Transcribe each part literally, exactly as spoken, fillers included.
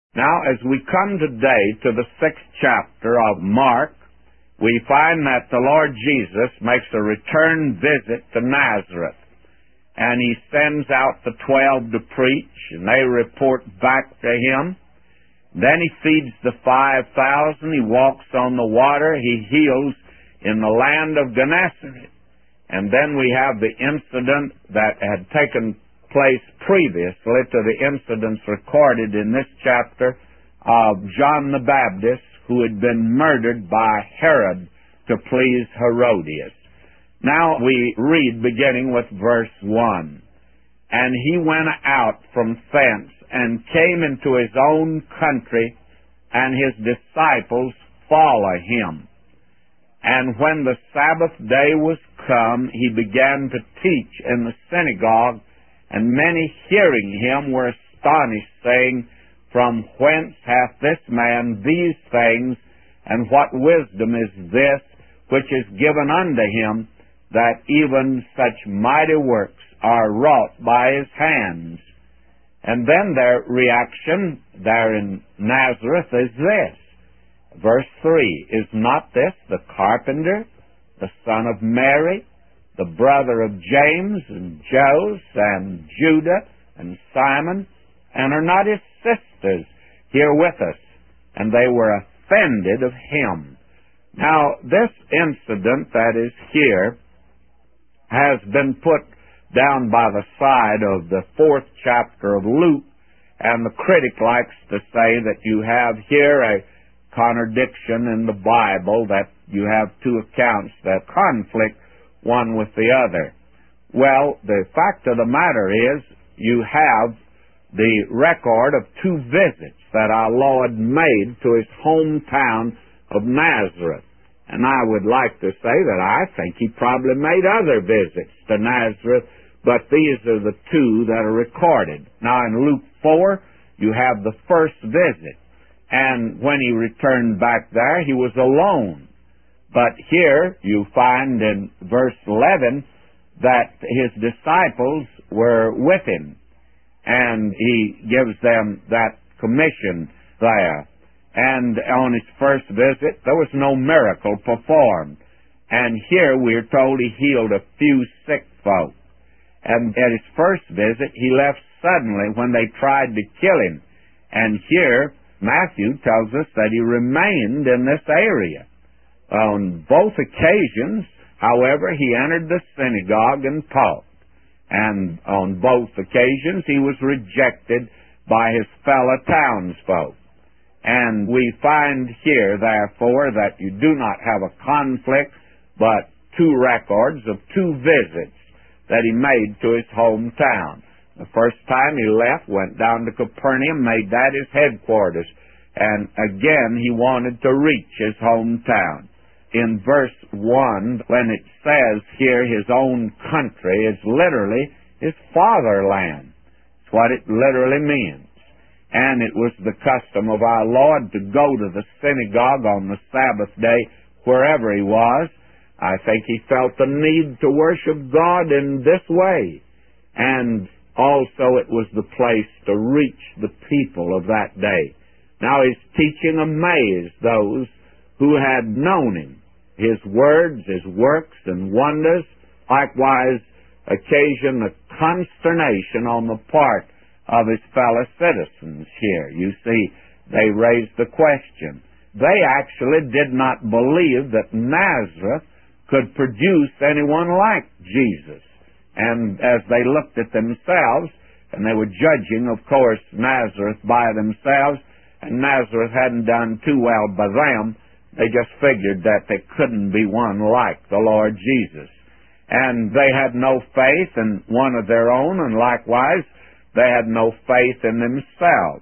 Now, as we come today to the sixth chapter of Mark, we find that the Lord Jesus makes a return visit to Nazareth. And he sends out the twelve to preach, and they report back to him. Then he feeds the five thousand, he walks on the water, he heals in the land of Gennesaret. And then we have the incident that had taken place previously to the incidents recorded in this chapter of John the Baptist, who had been murdered by Herod to please Herodias. Now we read beginning with verse one. And he went out from thence and came into his own country, and his disciples follow him. And when the Sabbath day was come, he began to teach in the synagogue, and many hearing him were astonished, saying, From whence hath this man these things, and what wisdom is this which is given unto him, that even such mighty works are wrought by his hands? And then their reaction there in Nazareth is this. Verse three, Is not this the carpenter, the son of Mary, the brother of James and Joses and Judah and Simon? And are not his sisters here with us? And they were offended of him. Now, this incident that is here has been put down by the side of the fourth chapter of Luke, and the critic likes to say that you have here a contradiction in the Bible, that you have two accounts that conflict one with the other. Well, the fact of the matter is, you have the record of two visits that our Lord made to his hometown of Nazareth. And I would like to say that I think he probably made other visits to Nazareth, but these are the two that are recorded. Now in Luke four, you have the first visit, and when he returned back there, he was alone. But here you find in verse eleven that his disciples were with him, and he gives them that commission there. And on his first visit, there was no miracle performed. And here we are told he healed a few sick folk. And at his first visit, he left suddenly when they tried to kill him. And here, Matthew tells us that he remained in this area. On both occasions, however, he entered the synagogue and taught. And on both occasions, he was rejected by his fellow townsfolk. And we find here, therefore, that you do not have a conflict, but two records of two visits that he made to his hometown. The first time he left, went down to Capernaum, made that his headquarters. And again, he wanted to reach his hometown. In verse one, when it says here his own country, is literally his fatherland. It's what it literally means. And it was the custom of our Lord to go to the synagogue on the Sabbath day, wherever he was. I think he felt the need to worship God in this way. And also it was the place to reach the people of that day. Now his teaching amazed those who had known him. His words, his works, and wonders likewise occasioned a consternation on the part of his fellow citizens here. You see, they raised the question. They actually did not believe that Nazareth could produce anyone like Jesus. And as they looked at themselves, and they were judging, of course, Nazareth by themselves, and Nazareth hadn't done too well by them, they just figured that there couldn't be one like the Lord Jesus. And they had no faith in one of their own, and likewise, they had no faith in themselves.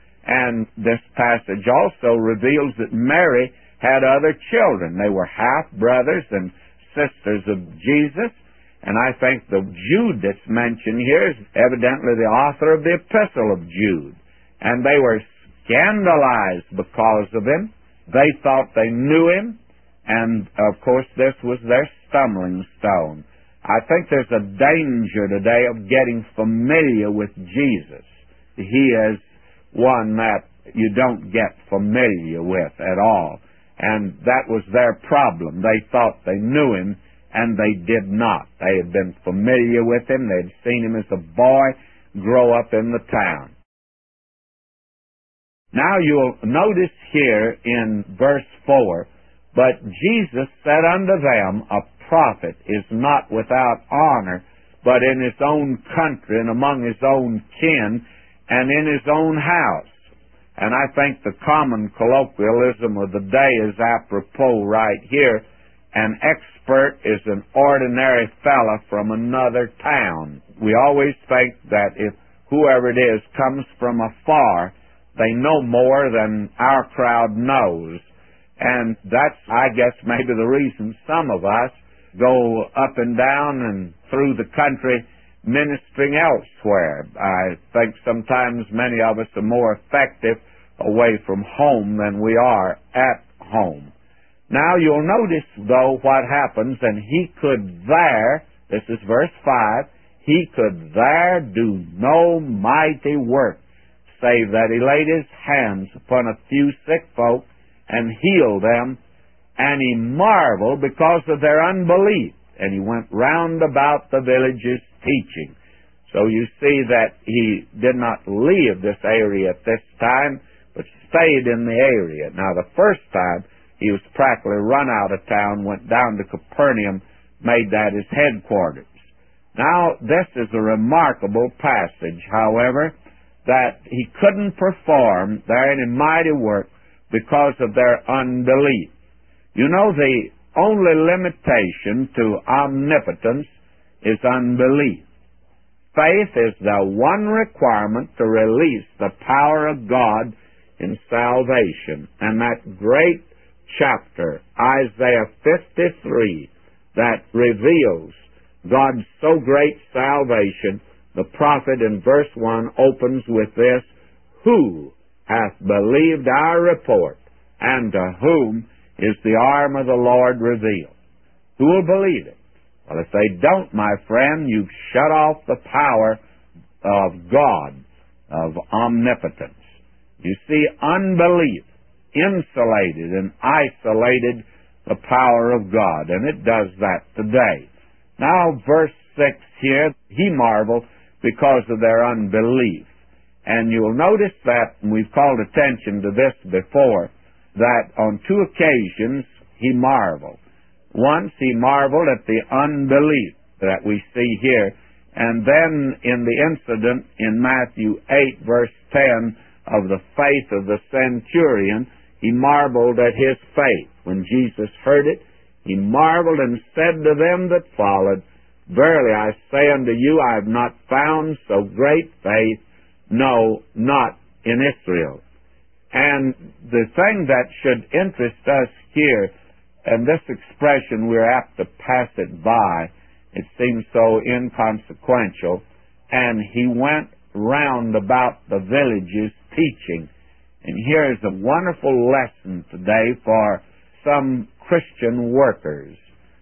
And this passage also reveals that Mary had other children. They were half-brothers and sisters of Jesus. And I think the Jude that's mentioned here is evidently the author of the Epistle of Jude. And they were scandalized because of him. They thought they knew him. And, of course, this was their stumbling stone. I think there's a danger today of getting familiar with Jesus. He is one that you don't get familiar with at all. And that was their problem. They thought they knew him, and they did not. They had been familiar with him. They'd seen him as a boy grow up in the town. Now you'll notice here in verse four, "But Jesus said unto them, A prophet is not without honor, but in his own country and among his own kin and in his own house." And I think the common colloquialism of the day is apropos right here. An expert is an ordinary fella from another town. We always think that if whoever it is comes from afar, they know more than our crowd knows. And that's, I guess, maybe the reason some of us go up and down and through the country ministering elsewhere. I think sometimes many of us are more effective away from home than we are at home. Now you'll notice, though, what happens, and he could there, this is verse five, he could there do no mighty work, save that he laid his hands upon a few sick folk and healed them, and he marveled because of their unbelief, and he went round about the villages teaching. So you see that he did not leave this area at this time, but stayed in the area. Now the first time, he was practically run out of town, went down to Capernaum, made that his headquarters. Now, this is a remarkable passage, however, that he couldn't perform there any mighty work because of their unbelief. You know, the only limitation to omnipotence is unbelief. Faith is the one requirement to release the power of God in salvation. And that great chapter, Isaiah fifty-three, that reveals God's so great salvation, the prophet in verse one opens with this, "Who hath believed our report, and to whom is the arm of the Lord revealed?" Who will believe it? Well, if they don't, my friend, you've shut off the power of God, of omnipotence. You see, unbelief insulated and isolated the power of God, and it does that today. Now, verse six here, he marveled because of their unbelief. And you'll notice that, and we've called attention to this before, that on two occasions he marveled. Once he marveled at the unbelief that we see here, and then in the incident in Matthew eight, verse ten, of the faith of the centurion, he marveled at his faith. When Jesus heard it, he marveled and said to them that followed, "Verily I say unto you, I have not found so great faith, no, not in Israel." And the thing that should interest us here, and this expression we're apt to pass it by, it seems so inconsequential, and he went round about the villages teaching. And here's a wonderful lesson today for some Christian workers.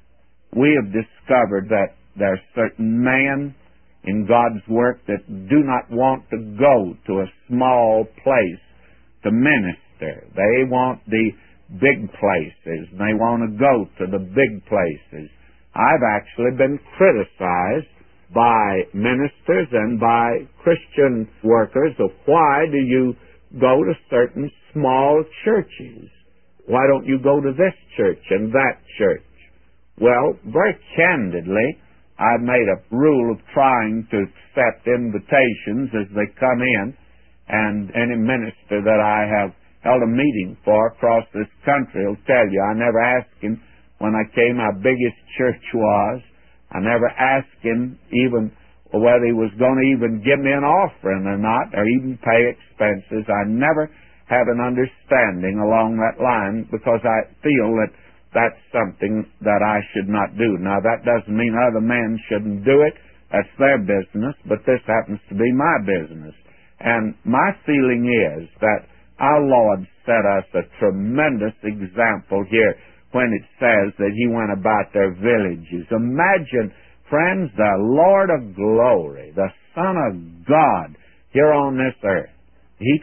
We have discovered that there are certain men in God's work that do not want to go to a small place to minister. They want the big places, and they want to go to the big places. I've actually been criticized by ministers and by Christian workers of why do you go to certain small churches? Why don't you go to this church and that church? Well, very candidly, I've made a rule of trying to accept invitations as they come in, and any minister that I have held a meeting for across this country will tell you I never asked him when I came how big his church was. I never asked him even whether he was going to even give me an offering or not, or even pay expenses. I never have an understanding along that line because I feel that that's something that I should not do. Now, that doesn't mean other men shouldn't do it. That's their business, but this happens to be my business. And my feeling is that our Lord set us a tremendous example here when it says that he went about their villages. Imagine, friends, the Lord of glory, the Son of God here on this earth. He could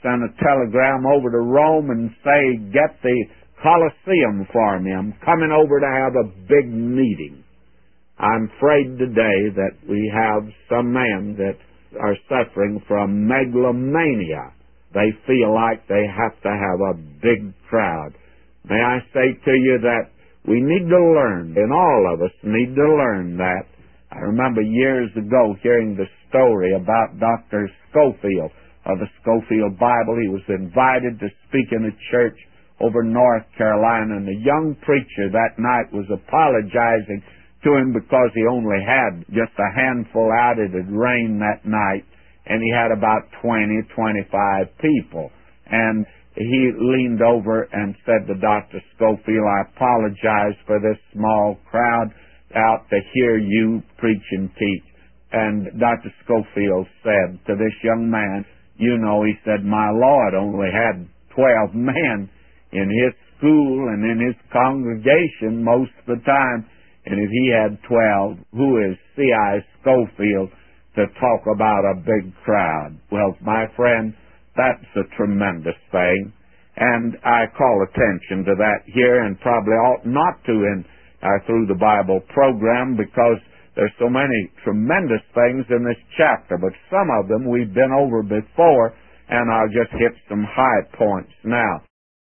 send a telegram over to Rome and say, get the Colosseum for me. I'm coming over to have a big meeting. I'm afraid today that we have some men that are suffering from megalomania. They feel like they have to have a big crowd. May I say to you that we need to learn, and all of us need to learn that. I remember years ago hearing the story about Doctor Scofield of the Scofield Bible. He was invited to speak in a church over North Carolina, and the young preacher that night was apologizing to him because he only had just a handful out. It had rained that night, and he had about twenty, twenty-five people. And he leaned over and said to Doctor Scofield, I apologize for this small crowd out to hear you preach and teach. And Doctor Scofield said to this young man, you know, he said, my Lord only had twelve men in his school and in his congregation most of the time. And if he had twelve, who is C I Scofield to talk about a big crowd? Well, my friend, that's a tremendous thing. And I call attention to that here, and probably ought not to in our Through the Bible program, because there's so many tremendous things in this chapter, but some of them we've been over before, and I'll just hit some high points now.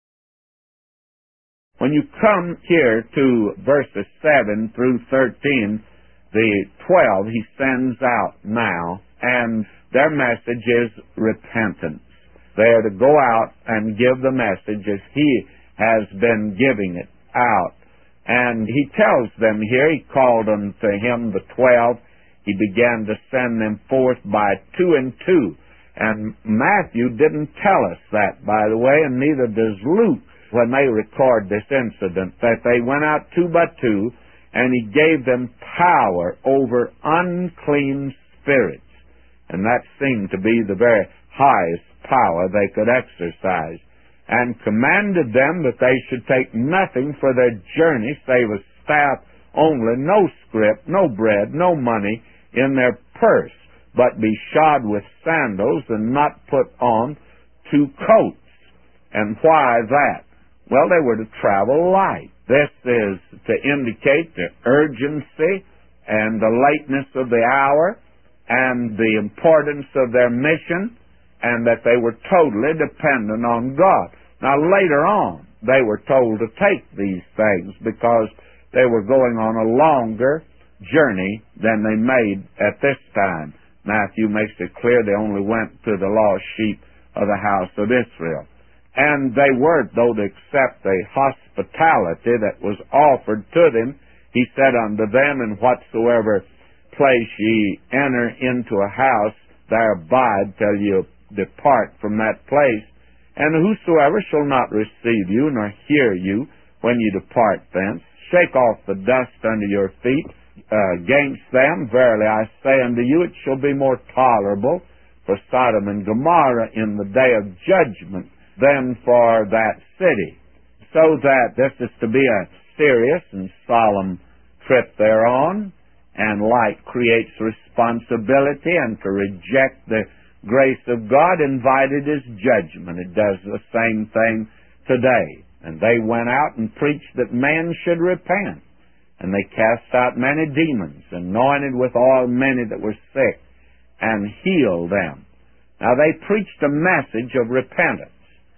When you come here to verses seven through thirteen, the twelve he sends out now, and their message is repentance. They are to go out and give the message as he has been giving it out. And he tells them here, he called unto him the twelve. He began to send them forth by two and two. And Matthew didn't tell us that, by the way, and neither does Luke when they record this incident, that they went out two by two, and he gave them power over unclean spirits. And that seemed to be the very highest power they could exercise. And commanded them that they should take nothing for their journey save a staff only, no scrip, no bread, no money in their purse, but be shod with sandals and not put on two coats. And why that? Well, they were to travel light. This is to indicate the urgency and the lateness of the hour and the importance of their mission, and that they were totally dependent on God. Now, later on, they were told to take these things because they were going on a longer journey than they made at this time. Matthew makes it clear they only went to the lost sheep of the house of Israel. And they were, though, to accept the hospitality that was offered to them. He said unto them, in whatsoever place ye enter into a house, there abide till you depart from that place. And whosoever shall not receive you, nor hear you when you depart thence, shake off the dust under your feet uh, against them. Verily I say unto you, it shall be more tolerable for Sodom and Gomorrah in the day of judgment than for that city. So that this is to be a serious and solemn trip thereon, and light creates responsibility, and to reject the grace of God invited his judgment. It does the same thing today. And they went out and preached that man should repent. And they cast out many demons, anointed with oil many that were sick, and healed them. Now they preached a message of repentance,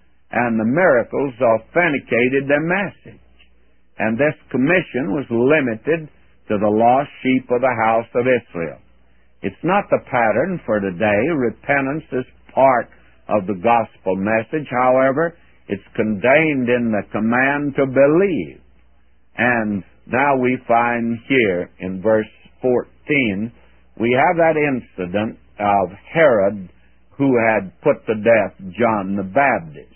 and the miracles authenticated their message. And this commission was limited to the lost sheep of the house of Israel. It's not the pattern for today. Repentance is part of the gospel message. However, it's contained in the command to believe. And now we find here in verse fourteen, we have that incident of Herod who had put to death John the Baptist.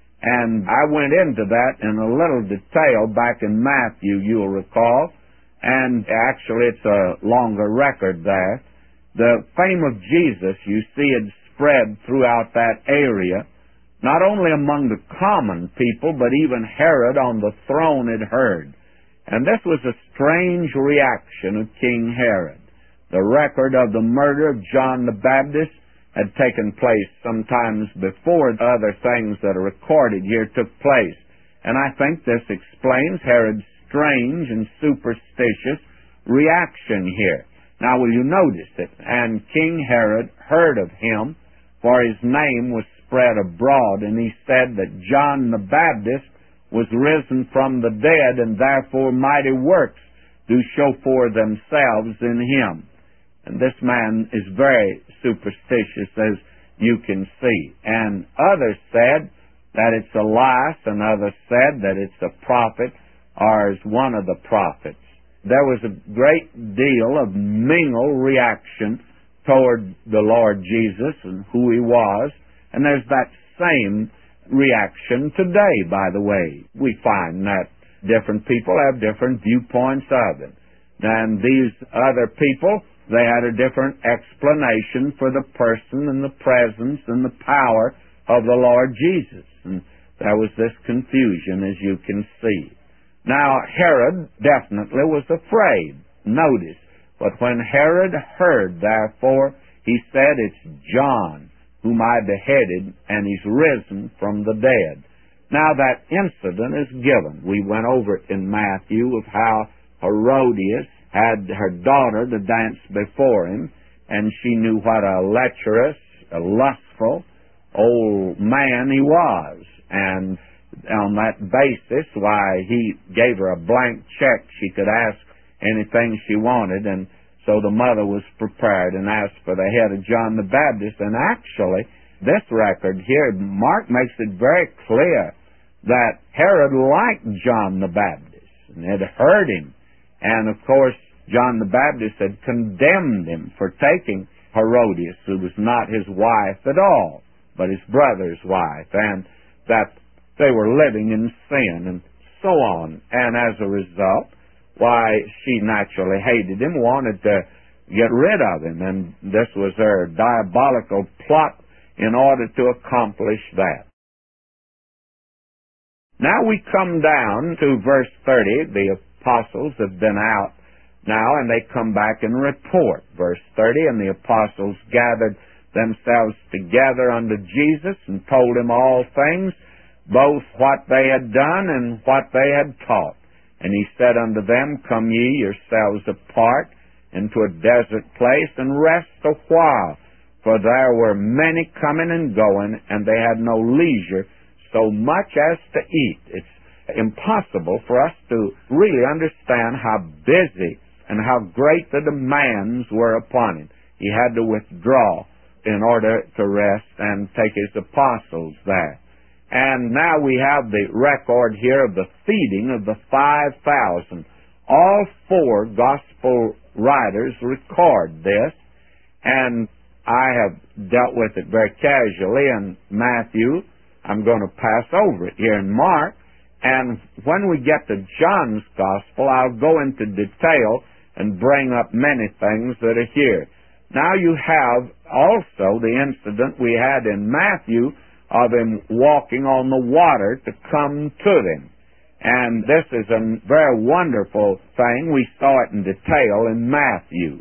And I went into that in a little detail back in Matthew, you'll recall. And actually it's a longer record there. The fame of Jesus, you see, had spread throughout that area, not only among the common people, but even Herod on the throne had heard. And this was a strange reaction of King Herod. The record of the murder of John the Baptist had taken place sometimes before other things that are recorded here took place. And I think this explains Herod's strange and superstitious reaction here. Now, will you notice it? And King Herod heard of him, for his name was spread abroad, and he said that John the Baptist was risen from the dead, and therefore mighty works do show forth themselves in him. And this man is very superstitious, as you can see. And others said that it's Elias, and others said that it's a prophet, or is one of the prophets. There was a great deal of mingled reaction toward the Lord Jesus and who he was, and there's that same reaction today, by the way. We find that different people have different viewpoints of it. And these other people, they had a different explanation for the person and the presence and the power of the Lord Jesus. And there was this confusion, as you can see. Now, Herod definitely was afraid. Notice, but when Herod heard, therefore, he said, it's John, whom I beheaded, and he's risen from the dead. Now, that incident is given. We went over it in Matthew of how Herodias had her daughter to dance before him, and she knew what a lecherous, a lustful old man he was. And on that basis, why, he gave her a blank check. She could ask anything she wanted, and so the mother was prepared and asked for the head of John the Baptist. And actually, this record here, Mark makes it very clear that Herod liked John the Baptist and had heard him. And, of course, John the Baptist had condemned him for taking Herodias, who was not his wife at all, but his brother's wife, and that they were living in sin, and so on. And as a result, why, she naturally hated him, wanted to get rid of him, and this was her diabolical plot in order to accomplish that. Now we come down to verse thirty. The apostles have been out now, and they come back and report. Verse thirty, and the apostles gathered themselves together unto Jesus and told him all things, both what they had done and what they had taught. And he said unto them, come ye yourselves apart into a desert place, and rest a while. For there were many coming and going, and they had no leisure so much as to eat. It's impossible for us to really understand how busy and how great the demands were upon him. He had to withdraw in order to rest and take his apostles there. And now we have the record here of the feeding of the five thousand. All four gospel writers record this, and I have dealt with it very casually in Matthew. I'm going to pass over it here in Mark. And when we get to John's gospel, I'll go into detail and bring up many things that are here. Now you have also the incident we had in Matthew of him walking on the water to come to them. And this is a very wonderful thing. We saw it in detail in Matthew.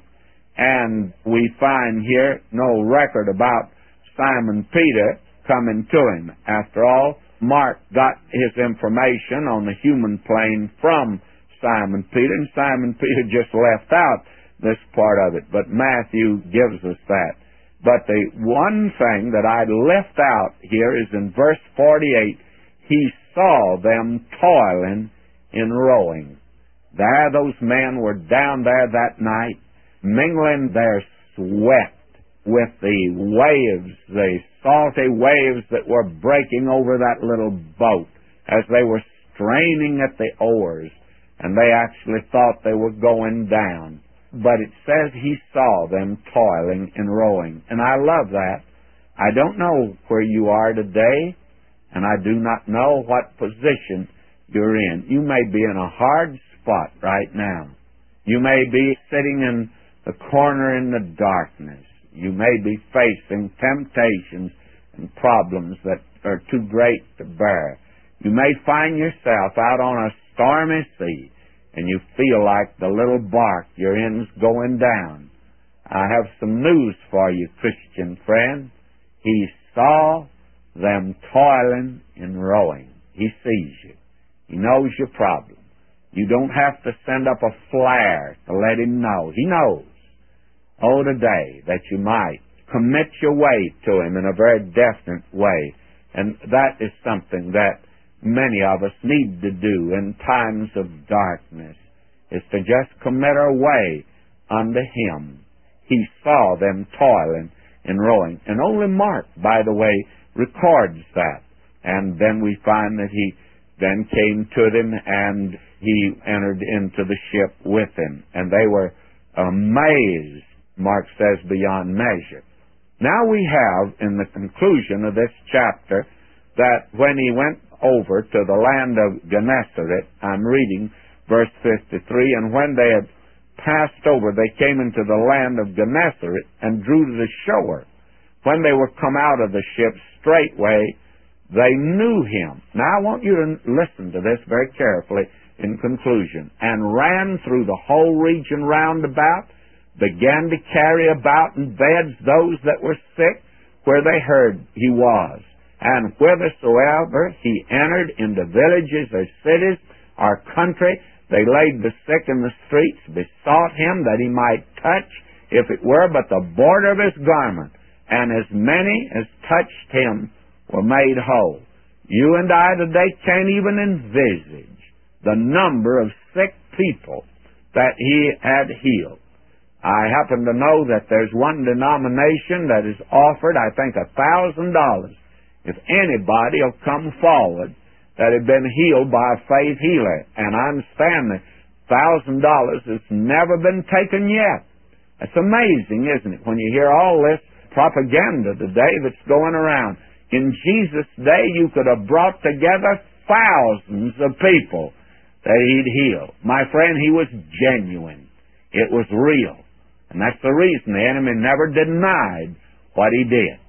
And we find here no record about Simon Peter coming to him. After all, Mark got his information on the human plane from Simon Peter, and Simon Peter just left out this part of it. But Matthew gives us that. But the one thing that I left out here is in verse forty-eight, he saw them toiling in rowing. There those men were down there that night, mingling their sweat with the waves, the salty waves that were breaking over that little boat as they were straining at the oars, and they actually thought they were going down. But it says he saw them toiling and rowing. And I love that. I don't know where you are today, and I do not know what position you're in. You may be in a hard spot right now. You may be sitting in the corner in the darkness. You may be facing temptations and problems that are too great to bear. You may find yourself out on a stormy sea, and you feel like the little bark you're in is going down. I have some news for you, Christian friend. He saw them toiling and rowing. He sees you. He knows your problem. You don't have to send up a flare to let him know. He knows. Oh, today that you might commit your way to him in a very definite way. And that is something that many of us need to do in times of darkness, is to just commit our way unto him. He saw them toiling and rowing. And only Mark, by the way, records that. And then we find that he then came to them and he entered into the ship with them. And they were amazed, Mark says, beyond measure. Now we have, in the conclusion of this chapter, that when he went over to the land of Gennesaret, I'm reading verse fifty-three, and when they had passed over, they came into the land of Gennesaret and drew to the shore. When they were come out of the ship, straightway they knew him. Now I want you to listen to this very carefully in conclusion. And ran through the whole region round about, began to carry about in beds those that were sick, where they heard he was. And whithersoever he entered into villages or cities or country, they laid the sick in the streets, besought him that he might touch, if it were but the border of his garment. And as many as touched him were made whole. You and I today can't even envisage the number of sick people that he had healed. I happen to know that there's one denomination that has offered, I think, a thousand dollars if anybody will come forward that had been healed by a faith healer. And I understand that thousand dollars has never been taken yet. It's amazing, isn't it, when you hear all this propaganda today that's going around. In Jesus' day, you could have brought together thousands of people that he'd healed. My friend, he was genuine. It was real. And that's the reason the enemy never denied what he did.